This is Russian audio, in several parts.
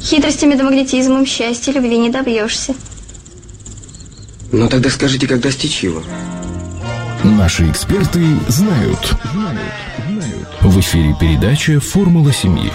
Хитростями да магнетизмом счастья любви не добьешься. Ну тогда скажите, как достичь его? Наши эксперты знают. В эфире передача «Формула семьи».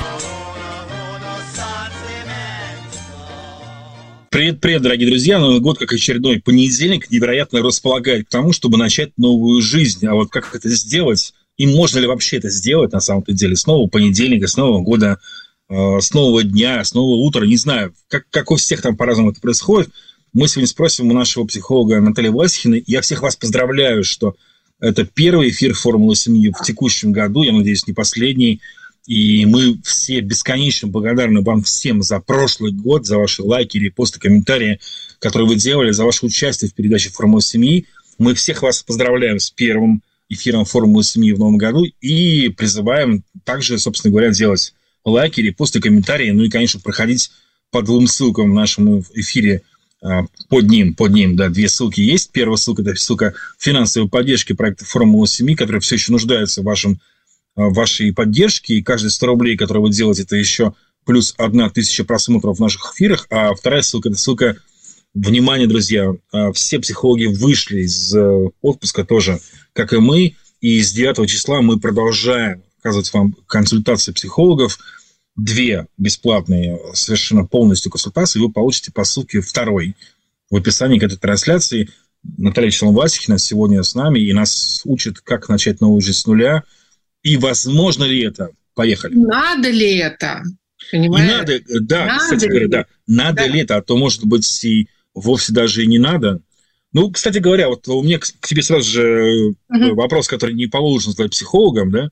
Привет, дорогие друзья. Новый год, как очередной понедельник, невероятно располагает к тому, чтобы начать новую жизнь. А вот как это сделать? И можно ли вообще это сделать на самом-то деле? С нового понедельника, с нового года, с нового дня, с нового утра, не знаю. Как у всех там по-разному это происходит. Мы сегодня спросим у нашего психолога Натальи Власихиной. Я всех вас поздравляю, что это первый эфир «Формулы семьи» в текущем году. Я надеюсь, не последний. И мы все бесконечно благодарны вам всем за прошлый год, за ваши лайки, репосты, комментарии, которые вы делали, за ваше участие в передаче «Формула семьи». Мы всех вас поздравляем с первым эфиром «Формулы семьи» в новом году и призываем также, собственно говоря, делать лайки, репосты, комментарии, ну и, конечно, проходить по двум ссылкам в нашем эфире. Под ним, да, две ссылки есть. Первая ссылка – это ссылка финансовой поддержки проекта «Формула семьи», который все еще нуждается в вашей поддержке. И каждые 100 рублей, которые вы делаете, это еще плюс 1000 просмотров в наших эфирах. А вторая ссылка – это ссылка, внимание, друзья, все психологи вышли из отпуска тоже, как и мы. И с 9 числа мы продолжаем оказывать вам консультации психологов. 2 бесплатные, совершенно полностью консультации вы получите по ссылке второй в описании к этой трансляции. Наталья Вячеславовна Власихина сегодня с нами и нас учит, как начать новую жизнь с нуля. И возможно ли это? Поехали. Надо ли это? Понимаешь? И надо, да, надо, кстати говоря, да. Надо ли это? А то, может быть, и вовсе даже и не надо. Ну, кстати говоря, вот у меня к тебе сразу же вопрос, который не положено задать психологам, да?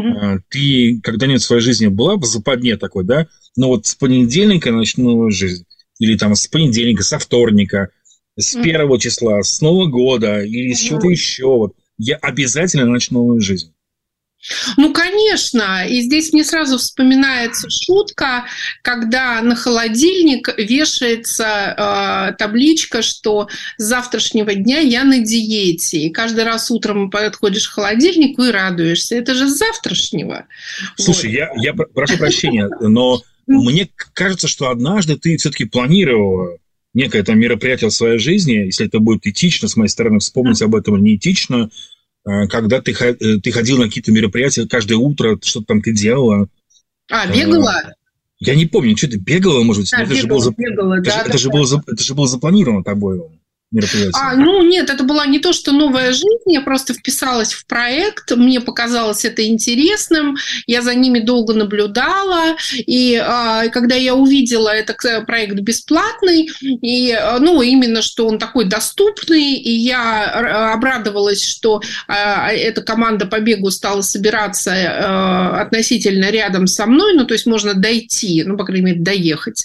Ты когда-нибудь в своей жизни была в западне такой, да? Ну, вот с понедельника начну новую жизнь. Или там с понедельника, со вторника, с 1 числа, с Нового года или с чего-то еще. Вот. Я обязательно начну новую жизнь. Ну, конечно. И здесь мне сразу вспоминается шутка, когда на холодильник вешается табличка, что с завтрашнего дня я на диете. И каждый раз утром подходишь к холодильнику и радуешься. Это же с завтрашнего. Слушай, вот. я прошу прощения, но мне кажется, что однажды ты все-таки планировала некое там мероприятие в своей жизни, если это будет этично, с моей стороны, вспомнить об этом не этично, когда ты ходил на какие-то мероприятия каждое утро, что-то там ты делала. Бегала? Я не помню, что ты бегала, может быть? Это же было запланировано тобой мероприятие. Нет, это была не то, что новая жизнь, я просто вписалась в проект, мне показалось это интересным, я за ними долго наблюдала, и когда я увидела этот проект бесплатный, и, именно, что он такой доступный, и я обрадовалась, что эта команда по бегу стала собираться относительно рядом со мной, то есть можно дойти, по крайней мере, доехать,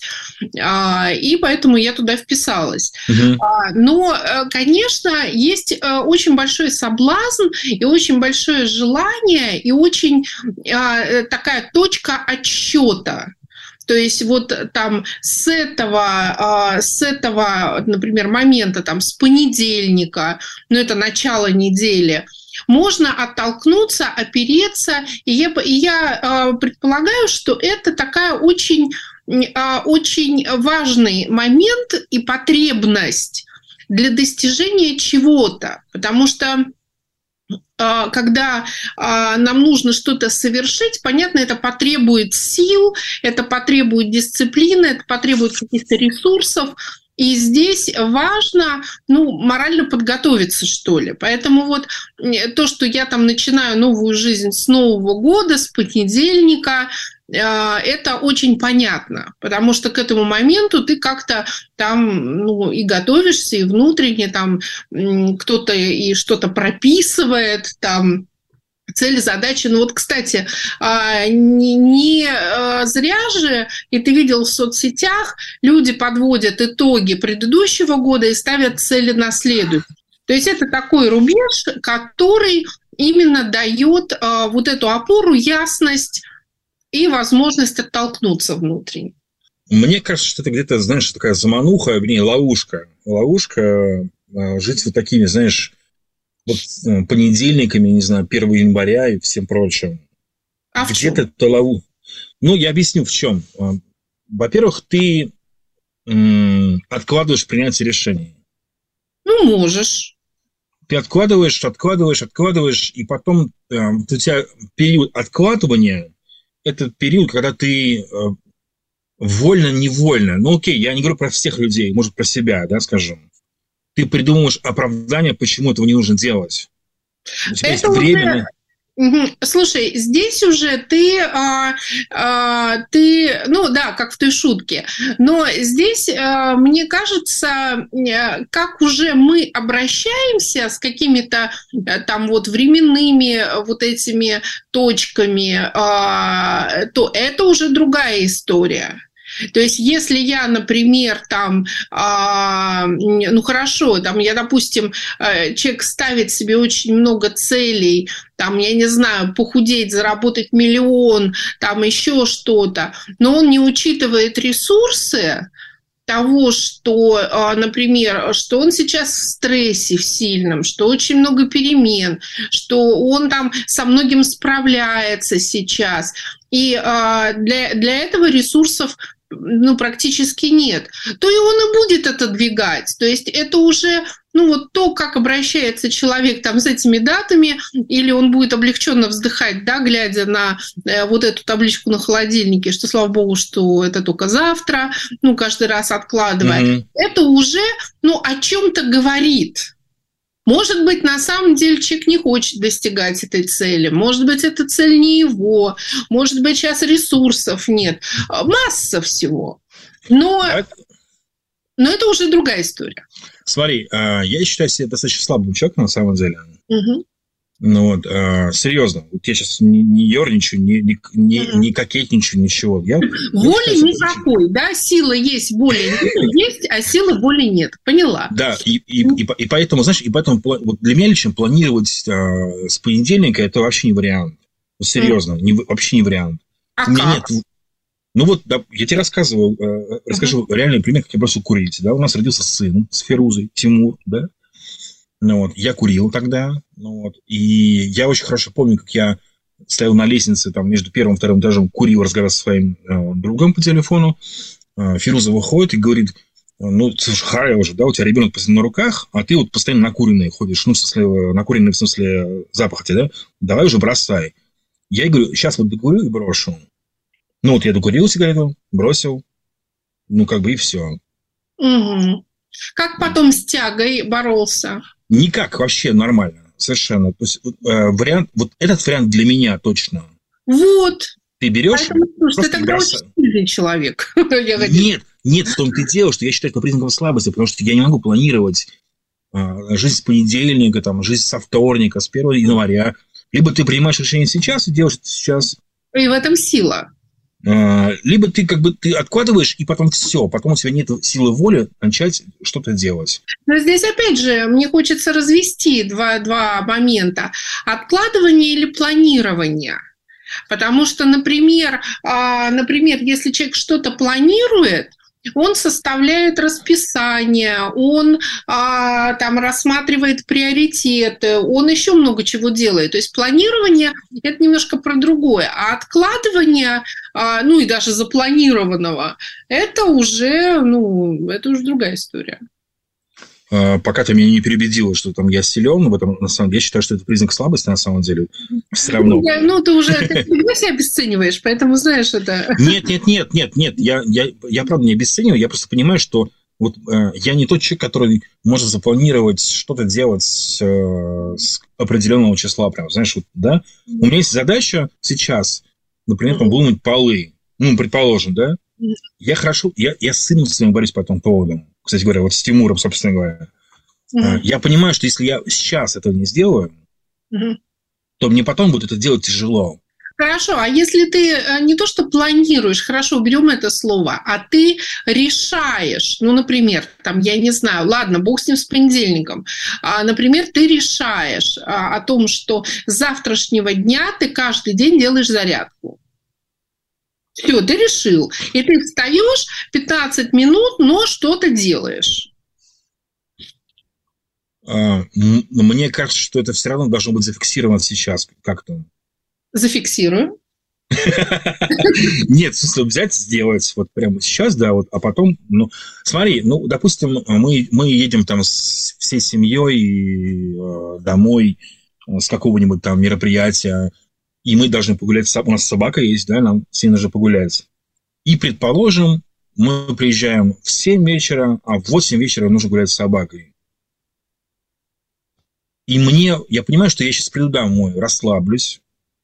и поэтому я туда вписалась. Но, конечно, есть очень большой соблазн и очень большое желание, и очень такая точка отсчета. То есть вот там с этого, например, момента, там, с понедельника, это начало недели, можно оттолкнуться, опереться, и я предполагаю, что это такая очень важный момент и потребность для достижения чего-то, потому что когда нам нужно что-то совершить, понятно, это потребует сил, это потребует дисциплины, это потребует каких-то ресурсов, и здесь важно, морально подготовиться, что ли. Поэтому вот то, что я там начинаю новую жизнь с Нового года, с понедельника, это очень понятно, потому что к этому моменту ты как-то там, и готовишься, и внутренне там кто-то и что-то прописывает, там цели, задачи. Кстати, не зря же, и ты видел в соцсетях, люди подводят итоги предыдущего года и ставят цели на следующий. То есть это такой рубеж, который именно дает вот эту опору, ясность и возможность оттолкнуться внутренне. Мне кажется, что это где-то, знаешь, такая замануха, вернее, ловушка. Ловушка жить вот такими, знаешь, вот понедельниками, не знаю, 1 января и всем прочим. А в где-то чем? это ловушка. Я объясню, в чем. во-первых, ты откладываешь принятие решений. Ну, можешь. Ты откладываешь, и потом у тебя период откладывания – это период, когда ты вольно-невольно, ну окей, я не говорю про всех людей, может, про себя, да, скажем, ты придумываешь оправдание, почему этого не нужно делать. У тебя есть время. Слушай, здесь уже ты, ну да, как в той шутке, но здесь, мне кажется, как уже мы обращаемся с какими-то там вот временными вот этими точками, то это уже другая история. То есть, если я, например, там, ну хорошо, там я, допустим, человек ставит себе очень много целей, там, я не знаю, похудеть, заработать 1 миллион, там еще что-то, но он не учитывает ресурсы того, что, например, что он сейчас в стрессе в сильном, что очень много перемен, что он там со многим справляется сейчас, и для этого ресурсов ну, практически нет, то и он и будет отодвигать. То есть это уже, ну, вот то, как обращается человек там с этими датами, или он будет облегченно вздыхать, да, глядя на вот эту табличку на холодильнике, что, слава богу, что это только завтра, ну, каждый раз откладывая. Это уже, ну, о чем-то говорит. Может быть, на самом деле человек не хочет достигать этой цели. Может быть, эта цель не его. Может быть, сейчас ресурсов нет. Масса всего. Но это уже другая история. Смотри, я считаю себя достаточно слабым человеком, на самом деле. Угу. Ну вот, серьезно, вот я сейчас не ерничаю, не кокетничаю, ничего. Воли никакой, да? Сила есть, воли есть, а силы воли нет. Поняла. Да, и поэтому, знаешь, вот для меня лично планировать с понедельника это вообще не вариант. Серьезно, вообще не вариант. А у меня как? нет. Ну вот, да, я тебе расскажу реальный пример, как я бросил курить. Да? У нас родился сын с Ферузой, Тимур, да? Ну, вот, я курил тогда, ну, вот, и я очень хорошо помню, как я стоял на лестнице там, между первым и вторым этажом, курил, разговаривал со своим другом по телефону. Фируза выходит и говорит: ну, слушай, Харя уже, да, у тебя ребенок постоянно на руках, а ты вот постоянно накуренный ходишь, ну, в смысле, накуренный в смысле запаха тебе, да, давай уже бросай. Я ей говорю: сейчас вот докурю и брошу. Ну, вот я докурил сигарету, бросил, ну, как бы и все. Угу. Как потом с тягой боролся? Никак, вообще нормально, совершенно. То есть вариант, вот этот вариант для меня точно. Вот. Ты берешь, ты тогда очень сильный человек. Нет, в том-то и дело, что я считаю это признаком слабости, потому что я не могу планировать жизнь с понедельника, там, жизнь со вторника, с 1 января. Либо ты принимаешь решение сейчас и делаешь это сейчас. И в этом сила. Либо ты как бы ты откладываешь, и потом все, потом у тебя нет силы воли начать что-то делать. Но здесь, опять же, мне хочется развести два момента. Откладывание или планирование. Потому что, например, если человек что-то планирует, он составляет расписание, он там рассматривает приоритеты, он еще много чего делает. То есть планирование – это немножко про другое. А откладывание, ну и даже запланированного, это уже другая история. Пока ты меня не переубедила, что там я силен в этом, на самом деле, я считаю, что это признак слабости, на самом деле. Все равно. Ты себя обесцениваешь, поэтому знаешь это. Нет. Я правда не обесцениваю, я просто понимаю, что вот я не тот человек, который может запланировать что-то делать с определенного числа, прям, знаешь, вот, да. У меня есть задача сейчас, например, там, вымыть полы, ну, предположим, да. Я с сыном своим борюсь по этому поводу. Кстати говоря, вот с Тимуром, собственно говоря. Я понимаю, что если я сейчас этого не сделаю, то мне потом будет это делать тяжело. Хорошо, а если ты не то что планируешь, хорошо, уберем это слово, а ты решаешь, ну, например, там, я не знаю, ладно, бог с ним с понедельником, например, ты решаешь о том, что с завтрашнего дня ты каждый день делаешь зарядку. Все, ты решил. И ты встаешь 15 минут, но что-то делаешь. Мне кажется, что это все равно должно быть зафиксировано сейчас как-то. Зафиксирую. Нет, в смысле, взять, сделать вот прямо сейчас, да, вот, а потом, ну, смотри, ну, допустим, мы едем там всей семьей домой с какого-нибудь там мероприятия, и мы должны погулять, у нас собака есть, да, нам с ней нужно погулять. И, предположим, мы приезжаем в 7 вечера, а в 8 вечера нужно гулять с собакой. И я понимаю, что я сейчас приду домой, расслаблюсь,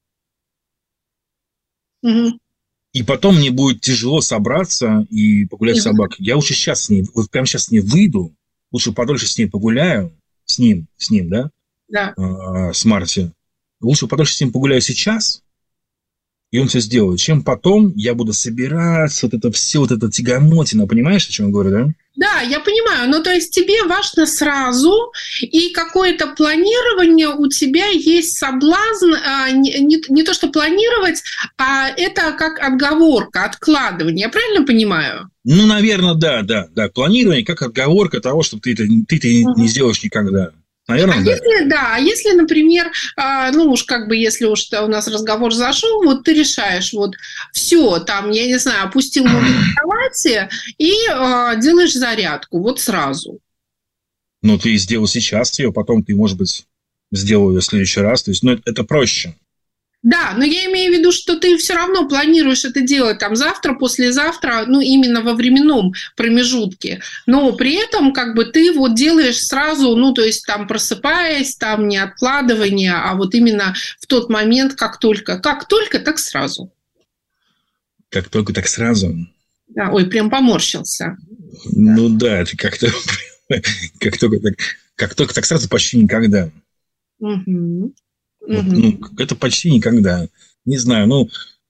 и потом мне будет тяжело собраться и погулять с собакой. Я лучше сейчас с ней, вот прямо сейчас с ней выйду, лучше подольше с ней погуляю, с ним, да? Да. С Марти. Лучше подольше с ним погуляю сейчас, и он все сделает, чем потом я буду собираться, вот это все, вот это тягомотина, понимаешь, о чем я говорю, да? Да, я понимаю, но то есть тебе важно сразу, и какое-то планирование у тебя есть соблазн, не то что планировать, а это как отговорка, откладывание, я правильно понимаю? Ну, наверное, да, планирование как отговорка того, что ты это не сделаешь никогда. Наверное, если, например, если уж у нас разговор зашел, вот ты решаешь, вот все, там, я не знаю, опустил ноги в кровати и делаешь зарядку, вот сразу. Ну, ты сделал сейчас ее, потом ты, может быть, сделал ее в следующий раз, то есть, это проще. Да, но я имею в виду, что ты все равно планируешь это делать там завтра, послезавтра, именно во временном промежутке. Но при этом как бы ты вот делаешь сразу, то есть там просыпаясь, там не откладывание, а вот именно в тот момент, как только, так сразу. Как только, так сразу? Да, ой, прям поморщился. Ну да, это как-то как только, так сразу почти никогда. Угу. Это почти никогда. Не знаю,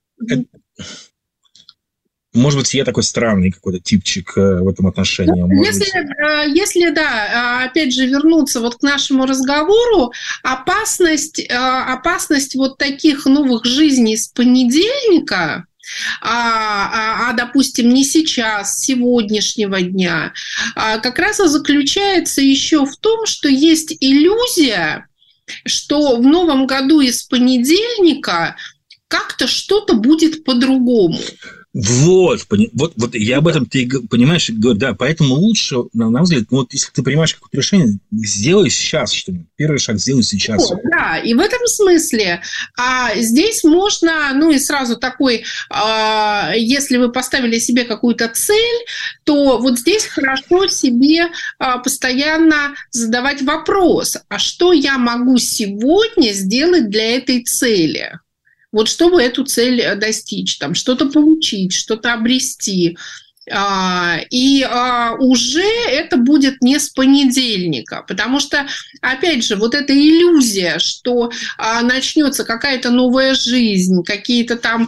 может быть, я такой странный какой-то типчик в этом отношении. Если, опять же, вернуться вот к нашему разговору, опасность вот таких новых жизней с понедельника, допустим, не сейчас, сегодняшнего дня, как раз и заключается еще в том, что есть иллюзия, что в новом году из понедельника как-то что-то будет по-другому. Вот я об этом, ты понимаешь, говорю, да, поэтому лучше, на мой взгляд, если ты принимаешь какое-то решение, сделай сейчас что-нибудь, первый шаг сделай сейчас. Да, и в этом смысле здесь можно, и сразу такой, если вы поставили себе какую-то цель, то вот здесь хорошо себе постоянно задавать вопрос, а что я могу сегодня сделать для этой цели? Вот чтобы эту цель достичь, там, что-то получить, что-то обрести. И уже это будет не с понедельника, потому что, опять же, вот эта иллюзия, что начнется какая-то новая жизнь, какие-то там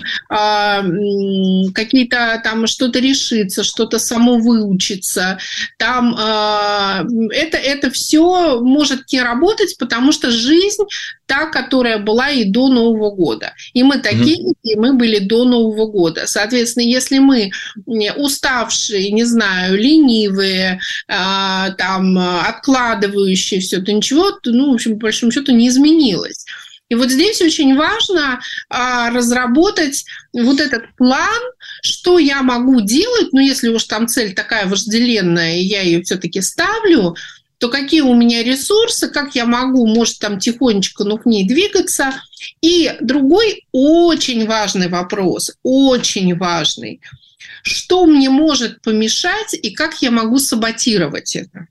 что-то решится, что-то само выучится, там это все может не работать, потому что жизнь та, которая была и до Нового года. И мы такие, и мы были до Нового года. Соответственно, если мы уставшие, не знаю, ленивые, откладывающие все, то ничего, в общем, по большому счету не изменилось. И вот здесь очень важно разработать вот этот план, что я могу делать, если уж там цель такая вожделенная, и я ее все-таки ставлю, то какие у меня ресурсы, как я могу, может, там тихонечко, к ней двигаться. И другой очень важный вопрос, очень важный. Что мне может помешать и как я могу саботировать это?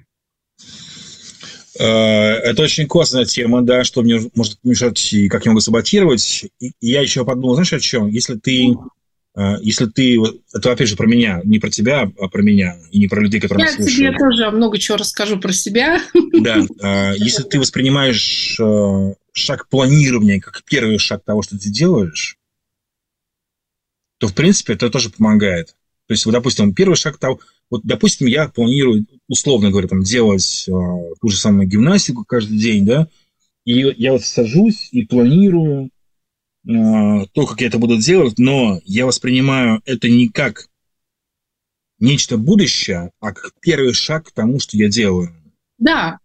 Это очень классная тема, да, что мне может помешать и как я могу саботировать. И я еще подумал, знаешь, о чем? Если ты, это опять же про меня, не про тебя, а про меня, и не про людей, которые нас слушают. Я тебе тоже много чего расскажу про себя. Да, если ты воспринимаешь шаг планирования как первый шаг того, что ты делаешь, то, в принципе, это тоже помогает. То есть, допустим, первый шаг того... допустим, я планирую, условно говоря, делать ту же самую гимнастику каждый день, да, и я сажусь и планирую то, как я это буду делать, но я воспринимаю это не как нечто будущее, а как первый шаг к тому, что я делаю. Да.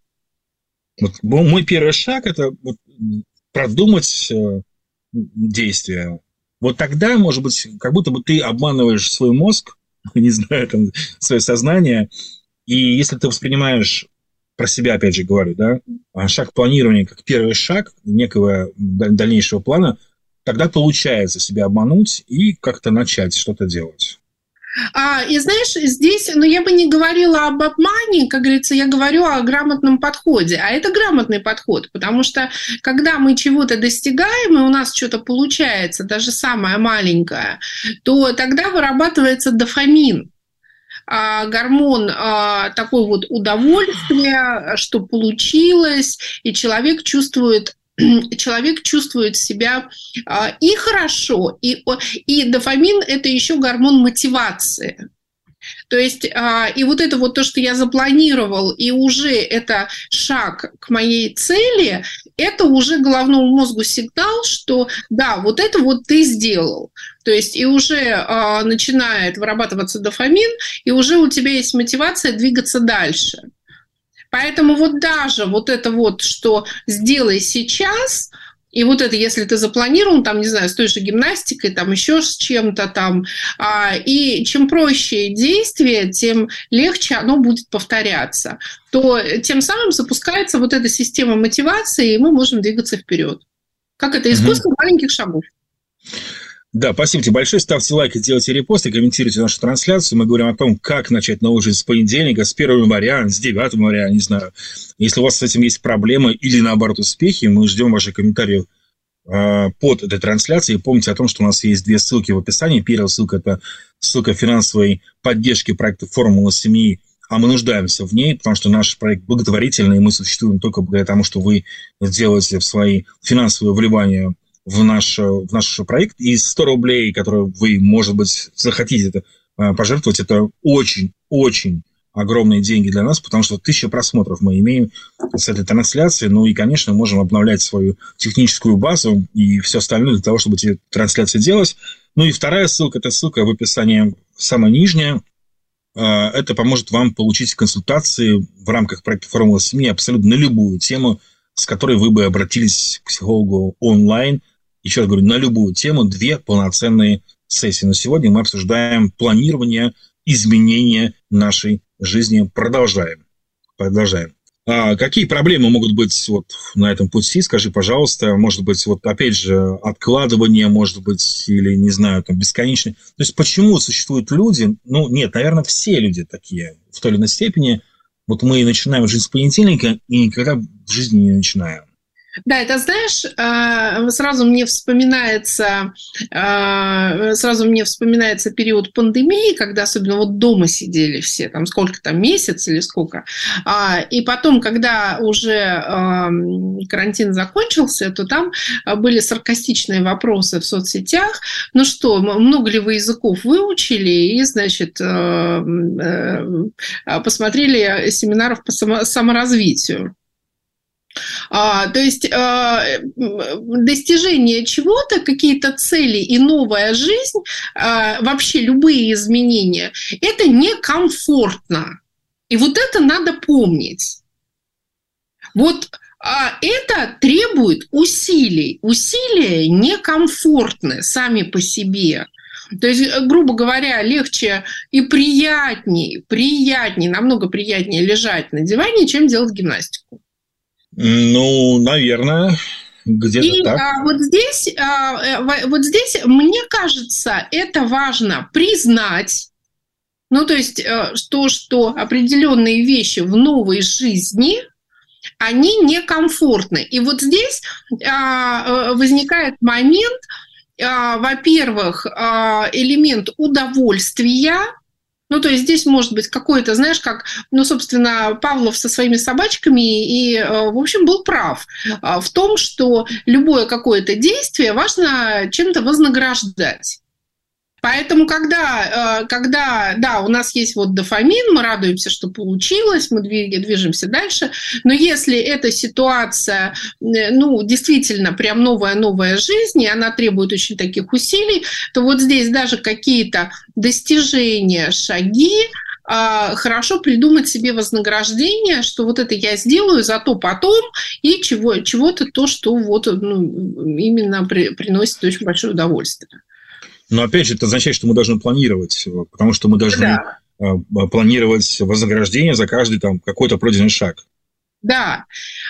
Мой первый шаг – это продумать действия. вот тогда, может быть, как будто бы ты обманываешь свой мозг, не знаю, там, свое сознание, и если ты воспринимаешь, про себя опять же говорю, да, шаг планирования как первый шаг некого дальнейшего плана, тогда получается себя обмануть и как-то начать что-то делать. И знаешь, здесь, я бы не говорила об обмане, как говорится, я говорю о грамотном подходе. А это грамотный подход, потому что когда мы чего-то достигаем, и у нас что-то получается, даже самое маленькое, то тогда вырабатывается дофамин. Гормон такой вот удовольствия, что получилось, и человек чувствует себя и хорошо, и дофамин – это еще гормон мотивации. То есть, и вот это вот то, что я запланировал, и уже это шаг к моей цели, это уже головному мозгу сигнал, что да, вот это вот ты сделал. То есть, и уже начинает вырабатываться дофамин, и уже у тебя есть мотивация двигаться дальше. Поэтому вот даже вот это вот, что сделай сейчас, и вот это, если ты запланировал, там, не знаю, с той же гимнастикой, там, еще с чем-то там, и чем проще действие, тем легче оно будет повторяться, то тем самым запускается вот эта система мотивации, и мы можем двигаться вперед. Как это? Искусство маленьких шагов. Да, спасибо тебе большое. Ставьте лайки, делайте репосты, комментируйте нашу трансляцию. Мы говорим о том, как начать новую жизнь с понедельника, с 1 января, с 9 января, не знаю. Если у вас с этим есть проблемы или, наоборот, успехи, мы ждем ваших комментариев под этой трансляцией. Помните о том, что у нас есть 2 ссылки в описании. Первая ссылка – это ссылка финансовой поддержки проекта «Формула семьи», а мы нуждаемся в ней, потому что наш проект благотворительный, и мы существуем только благодаря тому, что вы делаете свои финансовые вливания в наш проект, и 100 рублей, которые вы, может быть, захотите пожертвовать, это очень-очень огромные деньги для нас, потому что 1000 просмотров мы имеем с этой трансляции, ну и, конечно, можем обновлять свою техническую базу и все остальное для того, чтобы эти трансляции делать. Ну и вторая ссылка, это ссылка в описании, самая нижняя, это поможет вам получить консультации в рамках проекта «Формула семьи» абсолютно на любую тему, с которой вы бы обратились к психологу онлайн. Еще раз говорю, на любую тему 2 полноценные сессии. Но сегодня мы обсуждаем планирование изменения нашей жизни. Продолжаем. Какие проблемы могут быть вот на этом пути? Скажи, пожалуйста. Может быть, вот опять же, откладывание, может быть, или, не знаю, там, бесконечное. То есть, почему существуют люди? Ну, нет, наверное, все люди такие в той или иной степени. Вот мы начинаем жизнь с понедельника и никогда в жизни не начинаем. Да, это, знаешь, сразу мне вспоминается период пандемии, когда особенно вот дома сидели все, там сколько там, месяц или сколько. И потом, когда уже карантин закончился, то там были саркастичные вопросы в соцсетях. Ну что, много ли вы языков выучили? И, значит, посмотрели семинаров по саморазвитию. То есть достижение чего-то, какие-то цели и новая жизнь, вообще любые изменения, это некомфортно. И вот это надо помнить. Вот это требует усилий. Усилия некомфортны сами по себе. То есть, грубо говоря, легче и приятнее, намного приятнее лежать на диване, чем делать гимнастику. Ну, наверное, где-то и, так. Вот здесь, мне кажется, это важно признать, ну, то есть, что определенные вещи в новой жизни, они некомфортны. И вот здесь возникает момент, во-первых, элемент удовольствия. Ну, то есть здесь может быть какой-то, знаешь, как, ну, собственно, Павлов со своими собачками и, в общем, был прав в том, что любое какое-то действие важно чем-то вознаграждать. Поэтому, когда, да, у нас есть вот дофамин, мы радуемся, что получилось, мы движемся дальше, но если эта ситуация, ну, действительно прям новая жизнь, и она требует очень таких усилий, то вот здесь даже какие-то достижения, шаги, хорошо придумать себе вознаграждение, что вот это я сделаю, зато потом, и чего-то то, что вот, ну, именно приносит очень большое удовольствие. Но опять же, это означает, что мы должны планировать, потому что мы должны планировать вознаграждение за каждый там какой-то пройденный шаг. Да,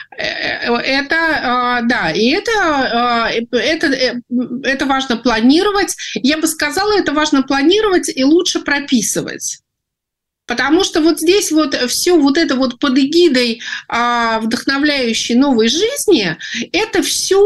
это важно планировать. Я бы сказала, это важно планировать и лучше прописывать. Потому что вот здесь вот все вот это вот под эгидой вдохновляющей новой жизни, это все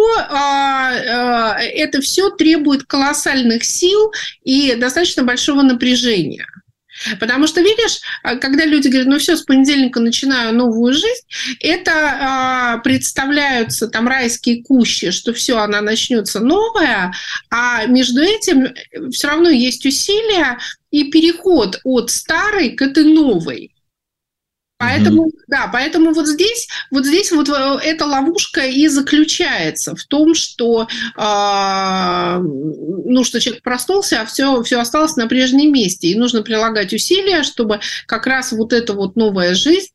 требует колоссальных сил и достаточно большого напряжения. Потому что, видишь, когда люди говорят, ну все, с понедельника начинаю новую жизнь, это представляются там райские кущи, что все, она начнется новая, а между этим все равно есть усилия и переход от старой к этой новой. Поэтому, поэтому вот здесь вот эта ловушка и заключается в том, что, что человек проснулся, а все осталось на прежнем месте. И нужно прилагать усилия, чтобы как раз вот эта вот новая жизнь,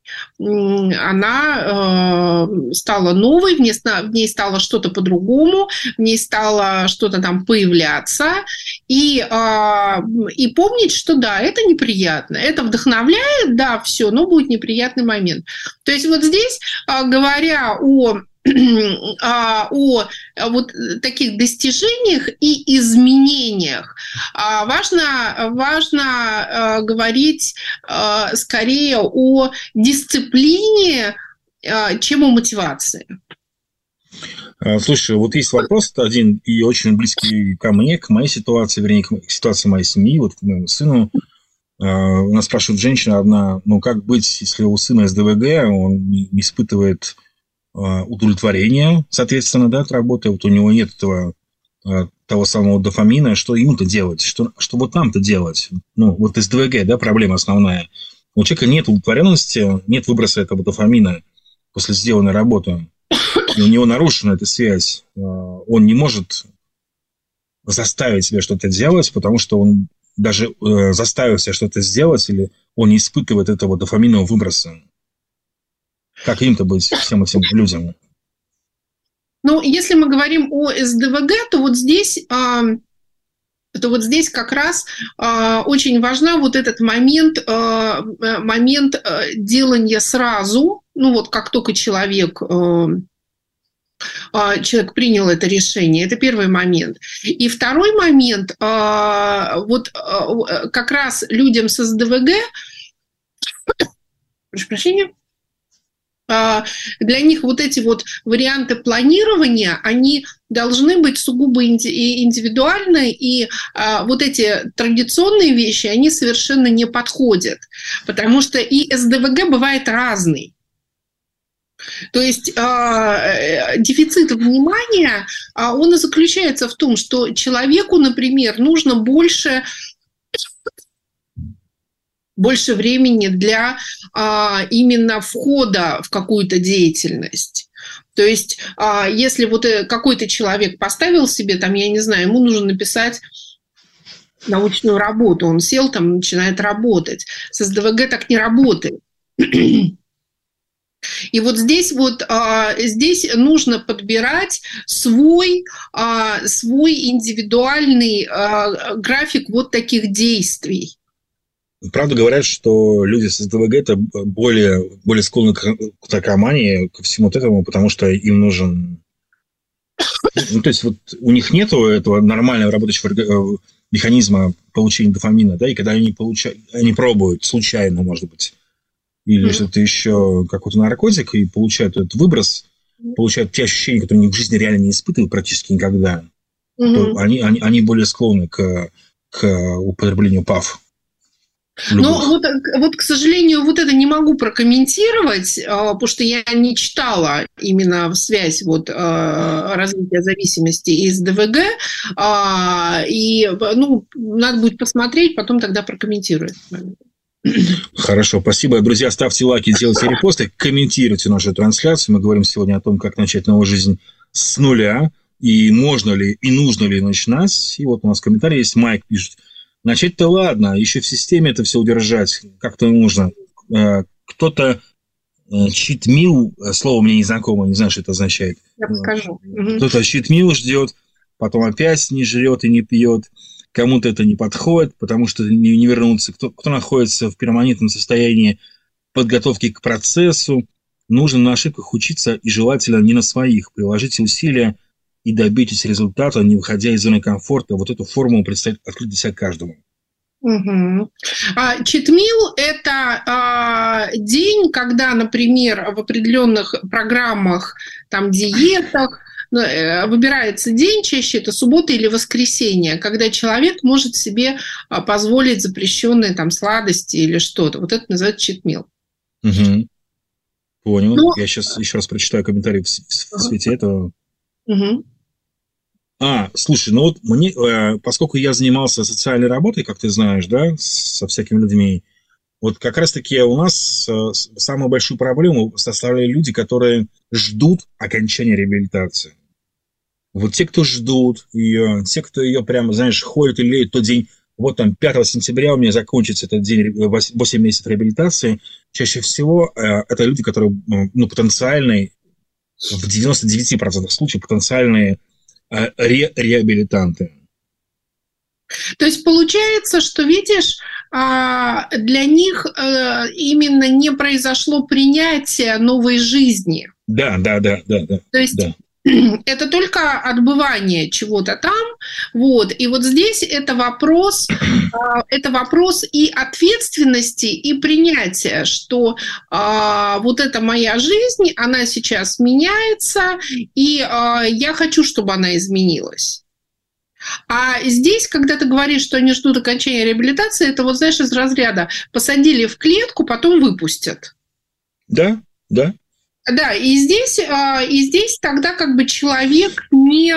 она стала новой, в ней стало что-то по-другому, в ней стало что-то там появляться. И помнить, что да, это неприятно, это вдохновляет, да, все, но будет неприятный момент. То есть вот здесь, говоря о вот таких достижениях и изменениях, важно говорить скорее о дисциплине, чем о мотивации. Слушай, вот есть вопрос один, и очень близкий ко мне, к моей ситуации, вернее, к ситуации моей семьи, вот к моему сыну. У нас спрашивает женщина одна, ну, как быть, если у сына СДВГ, он не испытывает удовлетворения, соответственно, да, от работы, вот у него нет того самого дофамина, что ему-то делать, что вот нам-то делать? Ну, вот СДВГ, да, проблема основная. У человека нет удовлетворенности, нет выброса этого дофамина после сделанной работы. И у него нарушена эта связь. Он не может заставить себя что-то делать, потому что он даже заставив себя что-то сделать, или он не испытывает этого дофаминового выброса. Как им-то быть, всем этим людям? Ну, если мы говорим о СДВГ, то вот здесь как раз очень важна вот этот момент делания сразу, ну вот как только человек принял это решение. Это первый момент. И второй момент, вот как раз людям с СДВГ, прошу прощения, для них вот эти вот варианты планирования, они должны быть сугубо индивидуальны, и вот эти традиционные вещи, они совершенно не подходят, потому что и СДВГ бывает разный. То есть дефицит внимания, он и заключается в том, что человеку, например, нужно больше времени для именно входа в какую-то деятельность. То есть если вот какой-то человек поставил себе, там, я не знаю, ему нужно написать научную работу, он сел там, начинает работать. С СДВГ так не работает. И вот здесь нужно подбирать свой индивидуальный график вот таких действий. Правда говорят, что люди с СДВГ это более склонны к наркомании, ко всему вот этому, потому что им нужен... Ну, то есть вот у них нет этого нормального работающего механизма получения дофамина, да, и когда они пробуют случайно, может быть, или что-то еще, какой-то наркотик, и получают этот выброс, получают те ощущения, которые они в жизни реально не испытывают практически никогда, то они более склонны к употреблению ПАВ. Ну, вот, к сожалению, вот это не могу прокомментировать, потому что я не читала именно связь развития зависимости и СДВГ, и, надо будет посмотреть, потом тогда прокомментировать. Хорошо, спасибо. Друзья, ставьте лайки, делайте репосты, комментируйте нашу трансляцию. Мы говорим сегодня о том, как начать новую жизнь с нуля, и можно ли, и нужно ли начинать. И вот у нас комментарий есть, Майк пишет. Начать-то ладно, еще в системе это все удержать как-то нужно. Кто-то чит-мил, слово мне незнакомое, не знаю, что это означает. Я скажу. Кто-то чит-мил ждет, потом опять не жрет и не пьет. кому-то это не подходит, потому что не вернуться. Кто находится в перманентном состоянии подготовки к процессу, нужно на ошибках учиться и желательно не на своих. Приложите усилия и добейтесь результата, не выходя из зоны комфорта. Вот эту формулу предстоит открыть для себя каждому. Угу. Читмил – это день, когда, например, в определенных программах, там, диетах, выбирается день, чаще это суббота или воскресенье, когда человек может себе позволить запрещенные там сладости или что-то. Вот это называется читмил. Угу. Понял. Но... Я сейчас еще раз прочитаю комментарий в свете этого. Угу. Слушай, ну вот мне, поскольку я занимался социальной работой, как ты знаешь, да, со всякими людьми, вот как раз-таки у нас самую большую проблему составляли люди, которые ждут окончания реабилитации. Вот те, кто ждут ее, те, кто ее прямо, знаешь, ходят и леют тот день, вот там 5 сентября у меня закончится этот день, 8 месяцев реабилитации, чаще всего это люди, которые, ну, потенциальные, в 99% случаев потенциальные реабилитанты. То есть получается, что, видишь, для них именно не произошло принятие новой жизни. Да. То есть это только отбывание чего-то там, вот. И вот здесь это вопрос и ответственности, и принятия, что вот эта моя жизнь, она сейчас меняется, и я хочу, чтобы она изменилась. А здесь, когда ты говоришь, что они ждут окончания реабилитации, это вот, знаешь, из разряда посадили в клетку, потом выпустят. Да. Да, и здесь тогда как бы человек не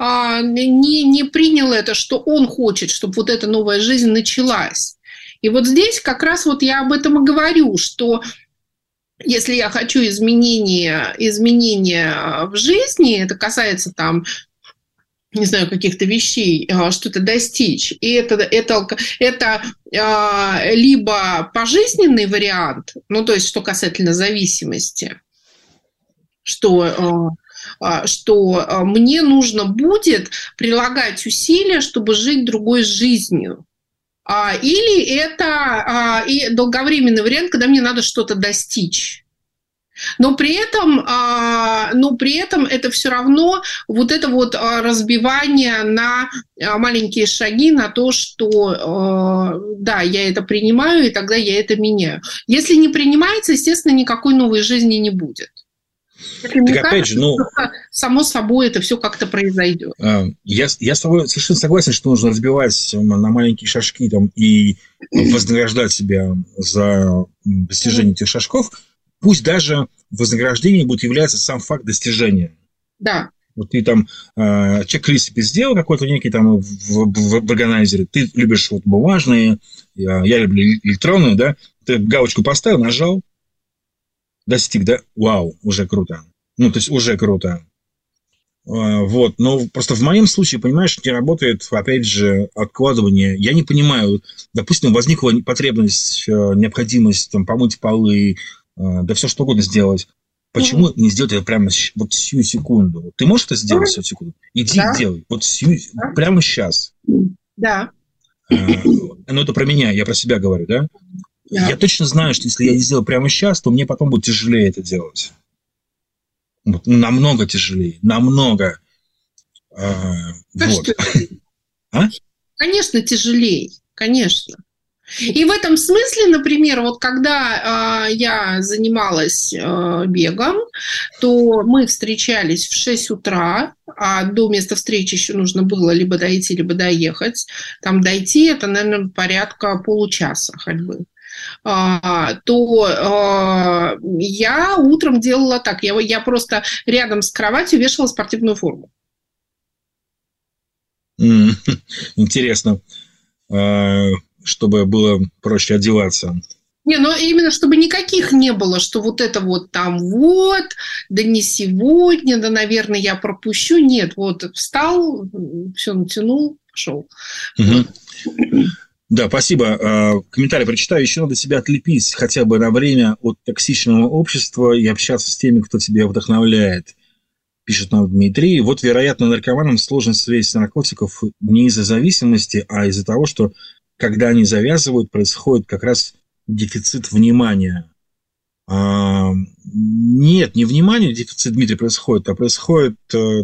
принял это, что он хочет, чтобы вот эта новая жизнь началась. И вот здесь как раз вот я об этом и говорю, что если я хочу изменения в жизни, это касается там, не знаю, каких-то вещей, что-то достичь. И это либо пожизненный вариант, ну, то есть, что касательно зависимости, что мне нужно будет прилагать усилия, чтобы жить другой жизнью. Или это и долговременный вариант, когда мне надо что-то достичь. Но при этом это все равно вот это вот разбивание на маленькие шаги, на то, что да, я это принимаю, и тогда я это меняю. Если не принимается, естественно, никакой новой жизни не будет. Так опять же, само собой это все как-то произойдет. Я с тобой совершенно согласен, что нужно разбивать на маленькие шажки там, и вознаграждать себя за достижение этих шажков. Пусть даже вознаграждением будет являться сам факт достижения. Да. Вот ты там чек-лист себе сделал какой-то некий там в органайзере, ты любишь вот бумажные, я люблю электронные, да, ты галочку поставил, нажал, достиг, да, вау, уже круто. Ну, то есть уже круто. Вот, но просто в моем случае, понимаешь, не работает, опять же, откладывание. Я не понимаю, допустим, возникла потребность, необходимость там, помыть полы, да все что угодно сделать. Почему не сделать это прямо вот сию секунду? Ты можешь это сделать сию секунду? Иди и делай. Вот прямо сейчас. Да. Но это про меня, я про себя говорю, да? Я точно знаю, что если я не сделаю прямо сейчас, то мне потом будет тяжелее это делать. Вот, намного тяжелее. Намного. Вот. Конечно, тяжелее. Конечно. И в этом смысле, например, вот когда я занималась бегом, то мы встречались в 6 утра, а до места встречи еще нужно было либо дойти, либо доехать. Там дойти – это, наверное, порядка получаса ходьбы. То я утром делала так. Я просто рядом с кроватью вешала спортивную форму. Интересно. Чтобы было проще одеваться. Не, ну именно чтобы никаких не было, что вот это вот там вот, да не сегодня, да, наверное, я пропущу. Нет, вот встал, все натянул, пошел. Угу. Да, спасибо. Комментарий прочитаю. Еще надо себя отлепить хотя бы на время от токсичного общества и общаться с теми, кто тебя вдохновляет. пишет нам Дмитрий. Вот, вероятно, наркоманам сложно связь наркотиков не из-за зависимости, а из-за того, что когда они завязывают, происходит как раз дефицит внимания. Нет, не внимание дефицит, Дмитрий, происходит, а происходит...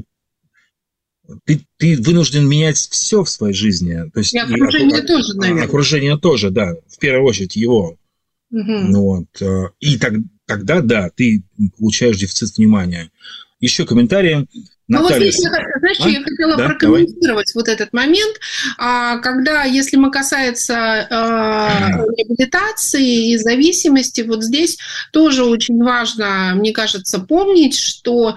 Ты вынужден менять все в своей жизни. То есть, и окружение тоже, наверное. Окружение тоже, да. В первую очередь его. Вот. И тогда, да, ты получаешь дефицит внимания. Еще комментарии. Наталья. Вот здесь, знаешь, я хотела прокомментировать вот этот момент, когда, если мы касается реабилитации и зависимости, вот здесь тоже очень важно, мне кажется, помнить, что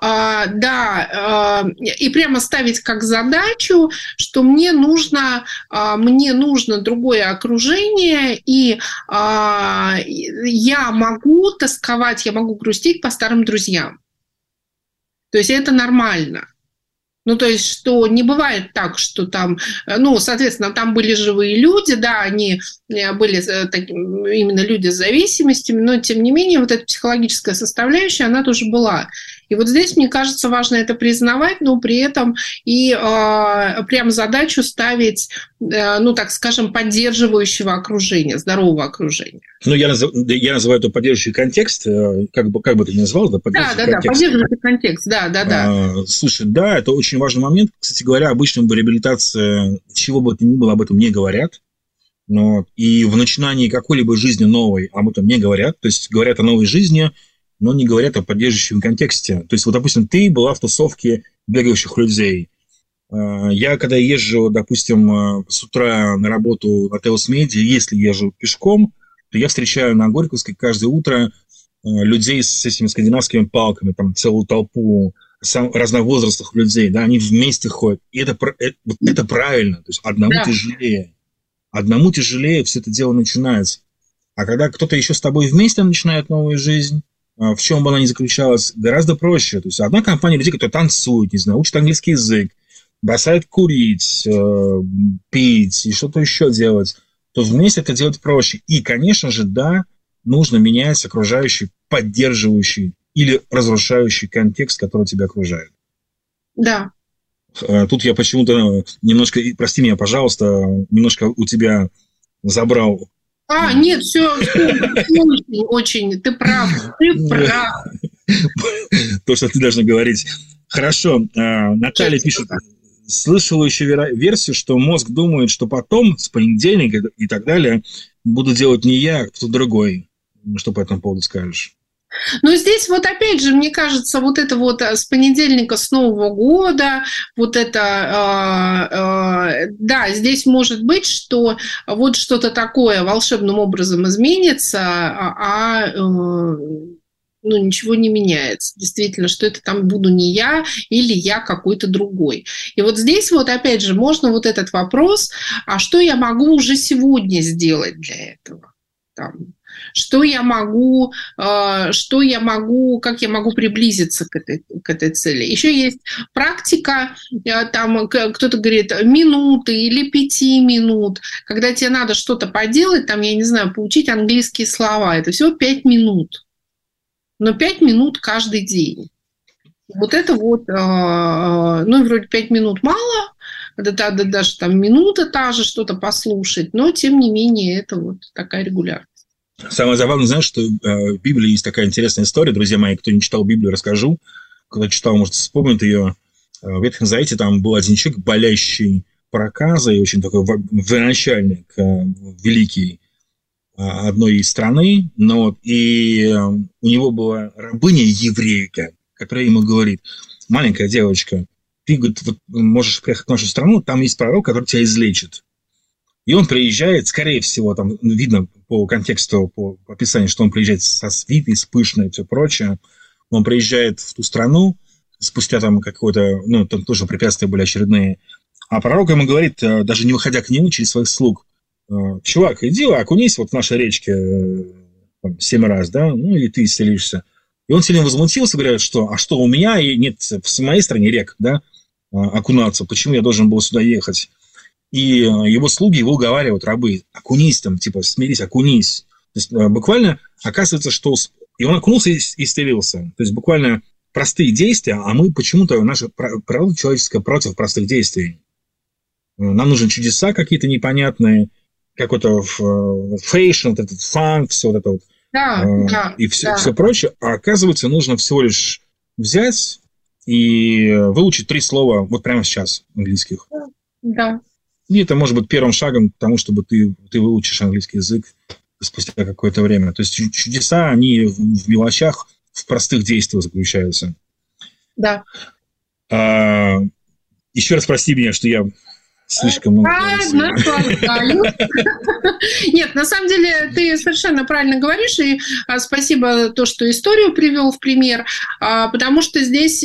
и прямо ставить как задачу, что мне нужно другое окружение, и я могу тосковать, я могу грустить по старым друзьям. То есть это нормально. Ну, то есть, что не бывает так, что там, соответственно, там были живые люди, да, они были именно люди с зависимостями, но, тем не менее, вот эта психологическая составляющая, она тоже была. И вот здесь, мне кажется, важно это признавать, но при этом и прям задачу ставить, так скажем, поддерживающего окружения, здорового окружения. Я называю это поддерживающий контекст, как бы ты ни назвал, да, поддерживающий контекст, да. Слушай, да, это очень важный момент. Кстати говоря, обычно в реабилитации чего бы то ни было об этом не говорят. И в начинании какой-либо жизни новой об этом не говорят. То есть говорят о новой жизни, но не говорят о поддерживающем контексте. То есть, вот, допустим, ты была в тусовке бегающих людей. Я, когда езжу, допустим, с утра на работу на Теосмеде, если езжу пешком, то я встречаю на Горьковской каждое утро людей с этими скандинавскими палками, там целую толпу разновозрастных людей, да, они вместе ходят. И это правильно. То есть одному тяжелее все это дело начинается. А когда кто-то еще с тобой вместе начинает новую жизнь, в чем бы она ни заключалась, гораздо проще. То есть одна компания людей, которые танцуют, не знаю, учат английский язык, бросают курить, пить и что-то еще делать, то вместе это делать проще. И, конечно же, да, нужно менять окружающий, поддерживающий или разрушающий контекст, который тебя окружает. Да. Тут я почему-то немножко, прости меня, пожалуйста, немножко у тебя забрал. Нет, все очень, ты прав. То, что ты должна говорить. Хорошо, Наталья пишет, слышала еще версию, что мозг думает, что потом, с понедельника и так далее, буду делать не я, а кто-то другой. Что по этому поводу скажешь? Но здесь вот опять же, мне кажется, вот это вот с понедельника, с Нового года, вот это, да, здесь может быть, что вот что-то такое волшебным образом изменится, ничего не меняется. Действительно, что это там буду не я или я какой-то другой. И вот здесь вот опять же можно вот этот вопрос, а что я могу уже сегодня сделать для этого? Что я могу, как я могу приблизиться к этой цели. Еще есть практика, там кто-то говорит, минуты или 5 минут, когда тебе надо что-то поделать, там, я не знаю, поучить английские слова. Это всего 5 минут. Но 5 минут каждый день. Вот это вот, вроде 5 минут мало, даже там минута та же что-то послушать, но тем не менее это вот такая регулярность. Самое забавное, знаешь, что в Библии есть такая интересная история, друзья мои, кто не читал Библию, расскажу. Кто читал, может, вспомнит ее. В Ветхом Завете там был один человек, болящий проказой, очень такой военачальник, великий одной страны, и у него была рабыня еврейка, которая ему говорит, маленькая девочка, ты, говорит, вот можешь приехать в нашу страну, там есть пророк, который тебя излечит. И он приезжает, скорее всего, там видно по контексту, по описанию, что он приезжает со свитой, с пышной и все прочее. Он приезжает в ту страну, спустя там какое-то, там тоже препятствия были очередные. А пророк ему говорит, даже не выходя к нему через своих слуг, чувак, иди окунись вот в нашей речке 7 раз, да, и ты исцелишься. И он сильно возмутился, говорит, что у меня нет в моей стране рек, да, окунаться, почему я должен был сюда ехать? И его слуги его уговаривают, рабы, окунись там, смирись, окунись. То есть буквально оказывается, что... И он окунулся и исцелился. То есть буквально простые действия, а мы почему-то, наша природа человеческая против простых действий. Нам нужны чудеса какие-то непонятные, какой-то фэшн, вот этот фанк, все вот это вот. Да, и все прочее. А оказывается, нужно всего лишь взять и выучить 3 слова вот прямо сейчас английских. Да. И это может быть первым шагом к тому, чтобы ты выучишь английский язык спустя какое-то время. То есть чудеса, они в мелочах, в простых действиях заключаются. Да. Еще раз прости меня, что я слишком много... Нет, на самом деле ты совершенно правильно говоришь, и спасибо то, что историю привел в пример, потому что здесь,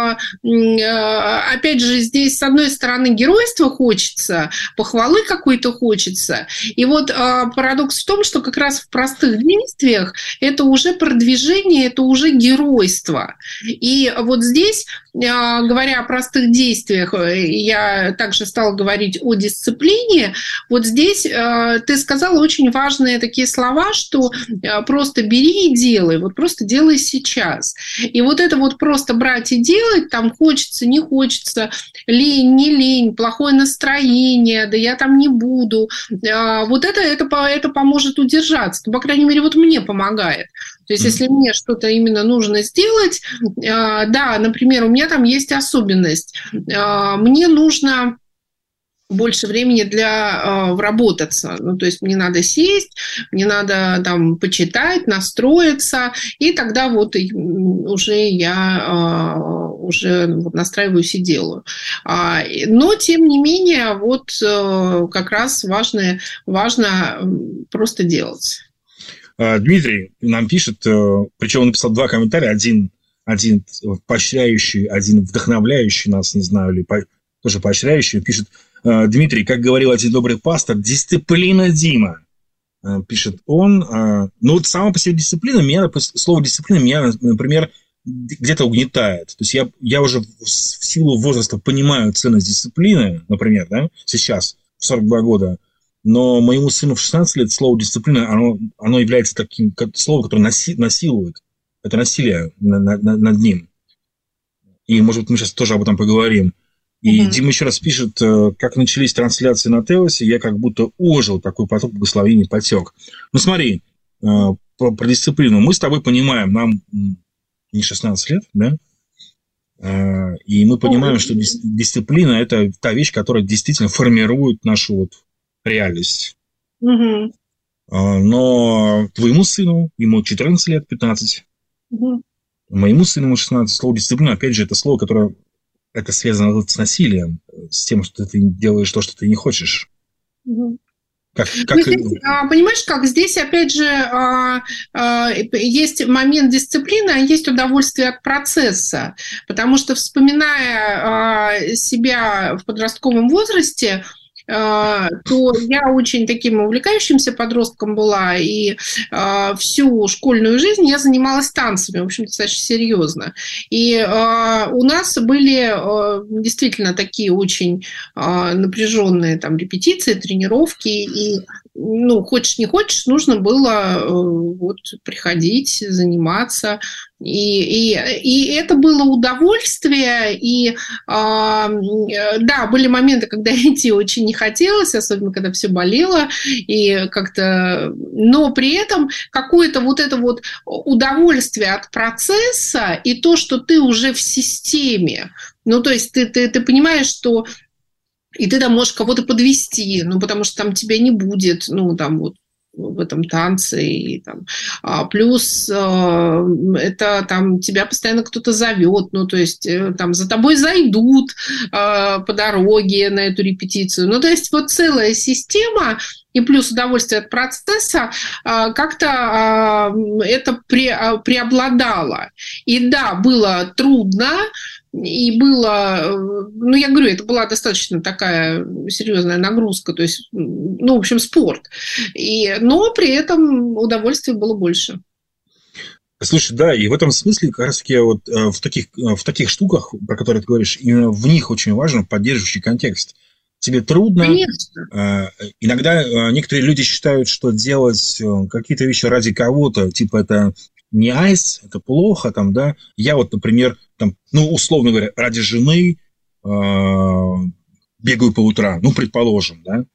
опять же, здесь с одной стороны геройства хочется, похвалы какой-то хочется, и вот парадокс в том, что как раз в простых действиях это уже продвижение, это уже геройство. И вот здесь, говоря о простых действиях, я также стала говорить о дисциплине. Вот здесь ты сказала очень важные такие слова, что просто бери и делай, вот просто делай сейчас. И вот это вот просто брать и делать, там хочется, не хочется, лень, не лень, плохое настроение, да я там не буду. Вот это поможет удержаться. Ну, по крайней мере, вот мне помогает. То есть, если мне что-то именно нужно сделать, да, например, у меня там есть особенность. Мне нужно больше времени для вработаться. Ну, то есть мне надо сесть, мне надо там почитать, настроиться, и тогда вот уже я уже настраиваюсь и делаю. Но, тем не менее, вот как раз важно просто делать. Дмитрий нам пишет, причем он написал 2 комментария, один поощряющий, один вдохновляющий нас, не знаю, или тоже поощряющий, пишет: Дмитрий, как говорил один добрый пастор, дисциплина, Дима, пишет он. Ну вот сама по себе дисциплина, слово дисциплина меня, например, где-то угнетает. То есть я уже в силу возраста понимаю ценность дисциплины, например, да, сейчас, в 42 года, но моему сыну в 16 лет слово дисциплина, оно является таким словом, которое насилует. Это насилие над ним. И, может быть, мы сейчас тоже об этом поговорим. И Дима еще раз пишет: как начались трансляции на Теосе, я как будто ожил, такой поток благословений потек. Ну, смотри, про дисциплину. Мы с тобой понимаем, нам не 16 лет, да? И мы понимаем, что дисциплина – это та вещь, которая действительно формирует нашу вот реальность. Но твоему сыну, ему 14 лет, 15, моему сыну ему 16, слово дисциплина, опять же, это слово, которое это связано с насилием, с тем, что ты делаешь то, что ты не хочешь. Здесь, понимаешь, как здесь, опять же, есть момент дисциплины, а есть удовольствие от процесса. Потому что, вспоминая себя в подростковом возрасте, то я очень таким увлекающимся подростком была, и всю школьную жизнь я занималась танцами, в общем, достаточно серьезно. И у нас были действительно такие очень напряженные там репетиции, тренировки, и ну, хочешь не хочешь, нужно было вот приходить, заниматься. И это было удовольствие, и да, были моменты, когда идти очень не хотелось, особенно когда все болело, и как-то, но при этом какое-то вот это вот удовольствие от процесса и то, что ты уже в системе, ну, то есть ты понимаешь, что и ты там можешь кого-то подвести, ну, потому что там тебя не будет, ну, там вот в этом танце, и там, плюс это там тебя постоянно кто-то зовет, ну, то есть там за тобой зайдут по дороге на эту репетицию, ну, то есть вот целая система, и плюс удовольствие от процесса, как-то это преобладало. И да, было трудно, и было, ну, я говорю, это была достаточно такая серьезная нагрузка, то есть, ну, в общем, спорт. Но при этом удовольствия было больше. Слушай, да, и в этом смысле как раз-таки вот в таких штуках, про которые ты говоришь, именно в них очень важен поддерживающий контекст. Тебе трудно. Конечно. Иногда некоторые люди считают, что делать какие-то вещи ради кого-то, типа это не айс, это плохо, там, да. Я вот, например, там, ну, условно говоря, ради жены бегаю по утрам, ну, предположим, да,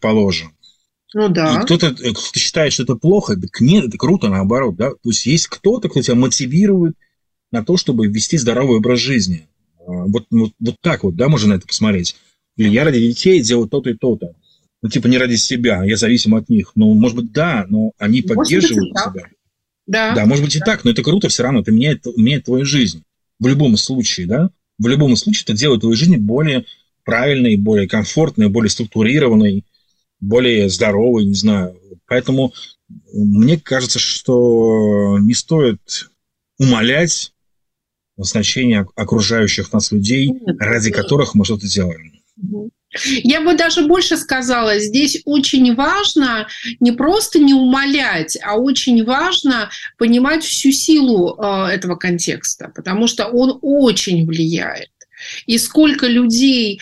Ну да. И кто-то считает, что это плохо, так нет, это круто, наоборот, да. То есть есть кто-то, кто тебя мотивирует на то, чтобы вести здоровый образ жизни. Вот так вот, да, можно на это посмотреть. Или я ради детей делаю то-то и то-то. Ну, типа, не ради себя, я зависим от них. Ну, может быть, да, но они поддерживают тебя. Да, может быть и так, но это круто все равно, это меняет твою жизнь. В любом случае, да? В любом случае это делает твою жизнь более правильной, более комфортной, более структурированной, более здоровой, не знаю. Поэтому мне кажется, что не стоит умалять значение окружающих нас людей, ради которых мы что-то делаем. Я бы даже больше сказала, здесь очень важно не просто не умалять, а очень важно понимать всю силу этого контекста, потому что он очень влияет. И сколько людей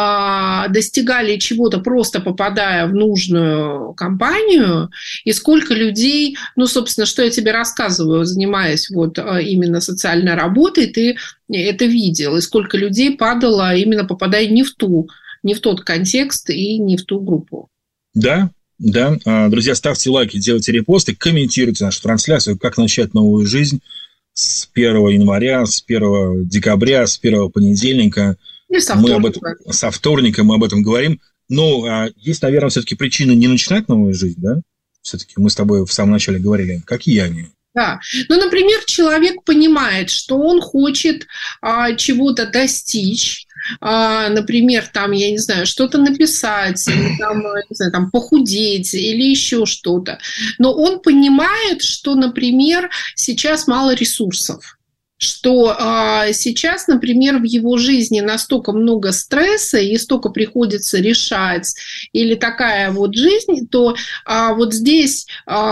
достигали чего-то, просто попадая в нужную компанию, и сколько людей, ну, собственно, что я тебе рассказываю, занимаясь вот именно социальной работой, ты это видел, и сколько людей падало, именно попадая не в тот контекст и не в ту группу. Да. Друзья, ставьте лайки, делайте репосты, комментируйте нашу трансляцию, как начать новую жизнь с 1 января, с 1 декабря, с 1 понедельника. И со вторника мы об этом говорим. Но есть, наверное, все-таки причины не начинать новую жизнь, да? Все-таки мы с тобой в самом начале говорили. Какие они? Да. Ну, например, человек понимает, что он хочет чего-то достичь, например, там, я не знаю, что-то написать, или там, не знаю, там, похудеть или еще что-то. Но он понимает, что, например, сейчас мало ресурсов, что сейчас, например, в его жизни настолько много стресса и столько приходится решать, или такая вот жизнь, то вот здесь,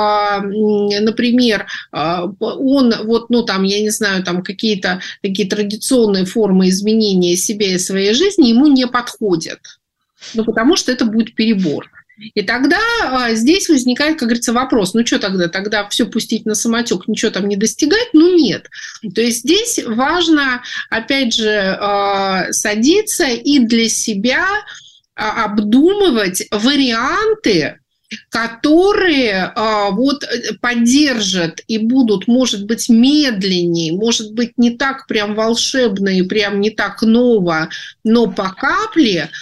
например, он вот, ну, там, я не знаю, там какие-то такие традиционные формы изменения себя и своей жизни ему не подходят, ну, потому что это будет перебор. И тогда здесь возникает, как говорится, вопрос, ну что тогда? Тогда все пустить на самотек, ничего там не достигать? Ну нет. То есть здесь важно, опять же, садиться и для себя обдумывать варианты, которые вот поддержат и будут, может быть, медленнее, может быть, не так прям волшебно и прям не так ново, но по капле,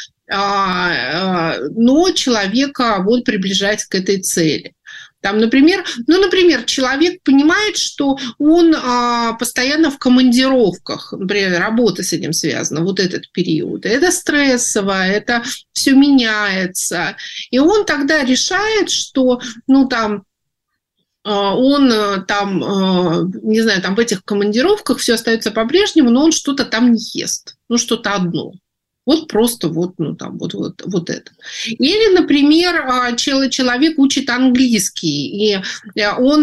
но человека вот приближать к этой цели. Там, например, человек понимает, что он постоянно в командировках, например, работа с этим связана, вот этот период. Это стрессово, это все меняется. И он тогда решает, что, ну, там, он там, не знаю, там в этих командировках все остается по-прежнему, но он что-то там не ест, ну, что-то одно. Вот просто вот, ну, там, вот это. Или, например, человек учит английский, и он,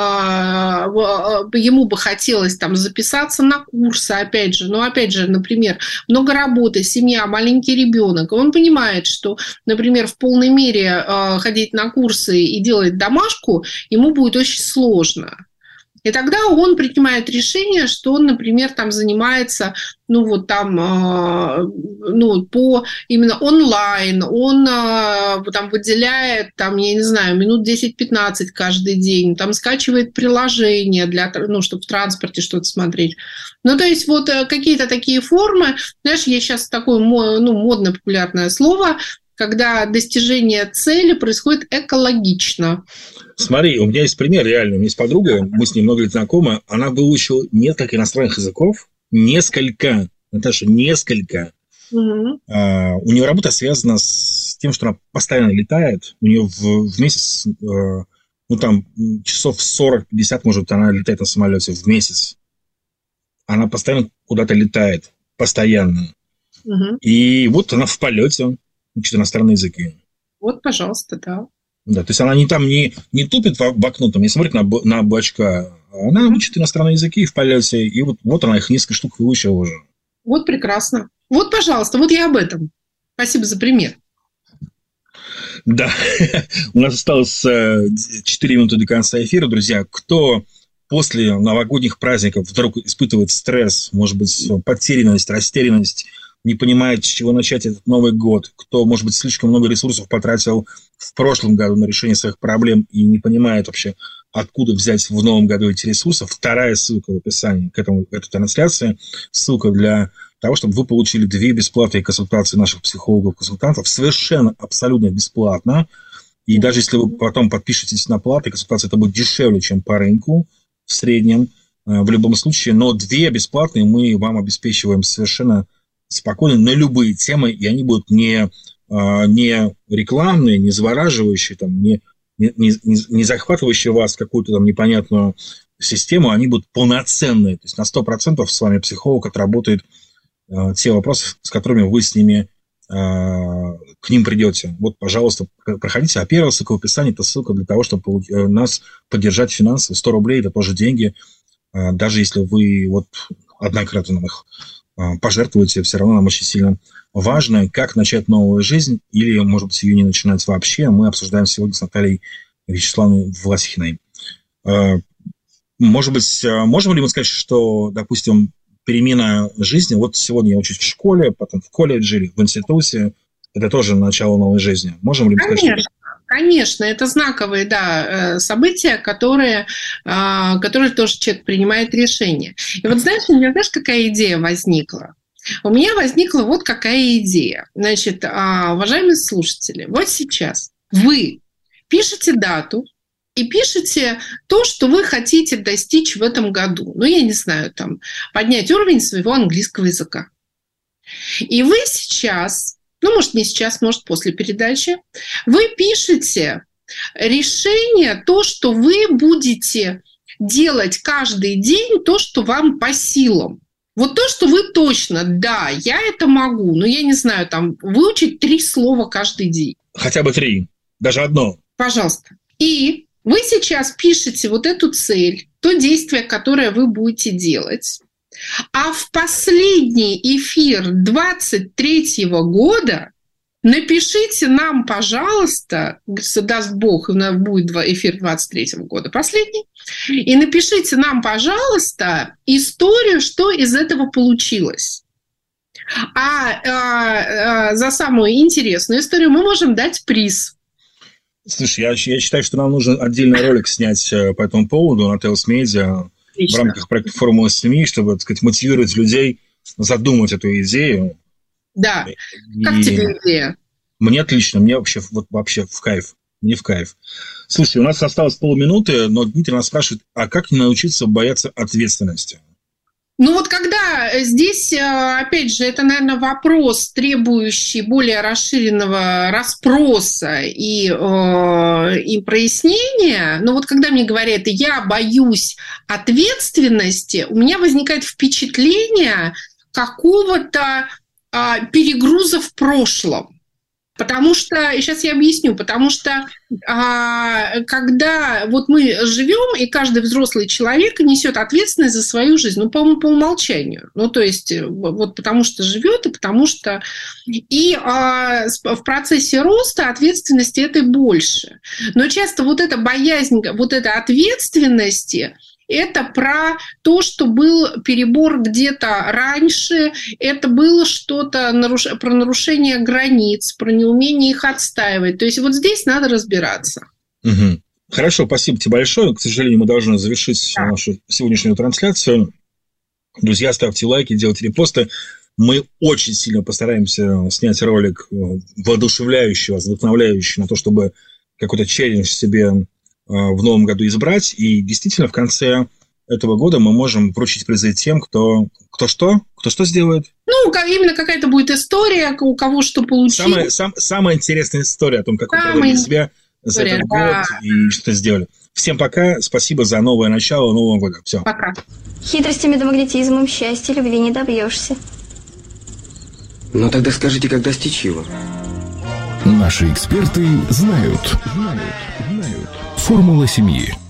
ему бы хотелось там записаться на курсы, опять же, например, много работы, семья, маленький ребенок. Он понимает, что, например, в полной мере ходить на курсы и делать домашку ему будет очень сложно. И тогда он принимает решение, что он, например, там занимается, ну, вот там, ну, по именно онлайн, он там выделяет, там, я не знаю, минут 10-15 каждый день, там скачивает приложение для, ну, чтобы в транспорте что-то смотреть. Ну, то есть вот какие-то такие формы, знаешь, есть сейчас такое, ну, модное популярное слово, когда достижение цели происходит экологично. Смотри, у меня есть пример реально. У меня есть подруга, мы с ней много лет знакомы, она выучила несколько иностранных языков. Несколько. Угу. У нее работа связана с тем, что она постоянно летает. У нее в месяц, ну там, часов 40-50, может, она летает на самолете в месяц. Она постоянно куда-то летает. Постоянно. Угу. И вот она в полете учит иностранные языки. Вот, пожалуйста, да. Да, то есть она не тупит в окно, там, не смотрит на облачка, она учит иностранные языки в полете, и вот она их несколько штук выучила уже. Вот прекрасно. Вот, пожалуйста, вот я об этом. Спасибо за пример. Да, у нас осталось 4 минуты до конца эфира, друзья. Кто после новогодних праздников вдруг испытывает стресс, может быть, потерянность, растерянность, не понимает, с чего начать этот Новый год, кто, может быть, слишком много ресурсов потратил в прошлом году на решение своих проблем и не понимает вообще, откуда взять в новом году эти ресурсы. Вторая ссылка в описании к этой трансляции, ссылка для того, чтобы вы получили 2 бесплатные консультации наших психологов-консультантов, совершенно, абсолютно бесплатно. И даже если вы потом подпишетесь на платные консультации, это будет дешевле, чем по рынку в среднем, в любом случае. Но 2 бесплатные мы вам обеспечиваем совершенно спокойно на любые темы, и они будут не рекламные, не завораживающие, там, не захватывающие вас в какую-то там непонятную систему, они будут полноценные. То есть на 100% с вами психолог отработает те вопросы, с которыми вы с ними к ним придете. Вот, пожалуйста, проходите. А первая ссылка в описании – это ссылка для того, чтобы нас поддержать финансово. 100 рублей – это тоже деньги. Даже если вы вот однократно их пожертвуете, все равно нам очень сильно важно, как начать новую жизнь или, может быть, ее не начинать вообще. Мы обсуждаем сегодня с Натальей Вячеславовной Власихиной. Может быть, можем ли мы сказать, что, допустим, перемена жизни, вот сегодня я учусь в школе, потом в колледже или в институте, это тоже начало новой жизни. Можем ли мы сказать, что... Конечно, это знаковые, да, события, которые тоже человек принимает решение. И вот знаешь, у меня, какая идея возникла? У меня возникла вот какая идея. Значит, уважаемые слушатели, вот сейчас вы пишете дату и пишете то, что вы хотите достичь в этом году. Ну, я не знаю, там, поднять уровень своего английского языка. И вы сейчас... Ну, может, не сейчас, может, после передачи, вы пишете решение, то, что вы будете делать каждый день, то, что вам по силам. Вот то, что вы точно, да, я это могу, но я не знаю, там, выучить 3 слова каждый день. Хотя бы 3, даже одно. Пожалуйста. И вы сейчас пишете вот эту цель, то действие, которое вы будете делать. А в последний эфир 2023 года напишите нам, пожалуйста, даст Бог, у нас будет эфир 2023 года последний, и напишите нам, пожалуйста, историю, что из этого получилось. А за самую интересную историю мы можем дать приз. Слушай, я считаю, что нам нужно отдельный ролик снять по этому поводу на Tales Media. Отлично. В рамках проекта «Формула семьи», чтобы, так сказать, мотивировать людей задумать эту идею. Да. Как тебе идея? Мне отлично. Мне вообще в кайф. Мне в кайф. Слушай, у нас осталось полминуты, но Дмитрий нас спрашивает, а как не научиться бояться ответственности? Ну вот когда здесь, опять же, это, наверное, вопрос, требующий более расширенного расспроса и прояснения, но вот когда мне говорят, я боюсь ответственности, у меня возникает впечатление какого-то перегруза в прошлом. Потому что, сейчас я объясню, потому что когда вот мы живем, и каждый взрослый человек несет ответственность за свою жизнь, ну, по-моему, по умолчанию. Ну, то есть, вот потому что живет, и потому что... И в процессе роста ответственности этой больше. Но часто вот эта боязнь, вот эта ответственности... Это про то, что был перебор где-то раньше, это было что-то про нарушение границ, про неумение их отстаивать. То есть вот здесь надо разбираться. Угу. Хорошо, спасибо тебе большое. К сожалению, мы должны завершить нашу сегодняшнюю трансляцию. Друзья, ставьте лайки, делайте репосты. Мы очень сильно постараемся снять ролик воодушевляющий, вдохновляющий на то, чтобы какой-то челлендж себе в новом году избрать. И действительно, в конце этого года мы можем вручить призы тем, кто что сделает. Ну, именно какая-то будет история, у кого что получилось. Самая интересная история о том, как вы провели себя за этот год и что сделали. Всем пока. Спасибо за новое начало Нового года. Все. Пока. Хитростями да магнетизмом счастья любви не добьешься. Ну тогда скажите, как достичь его? Наши эксперты знают. Формула семьи.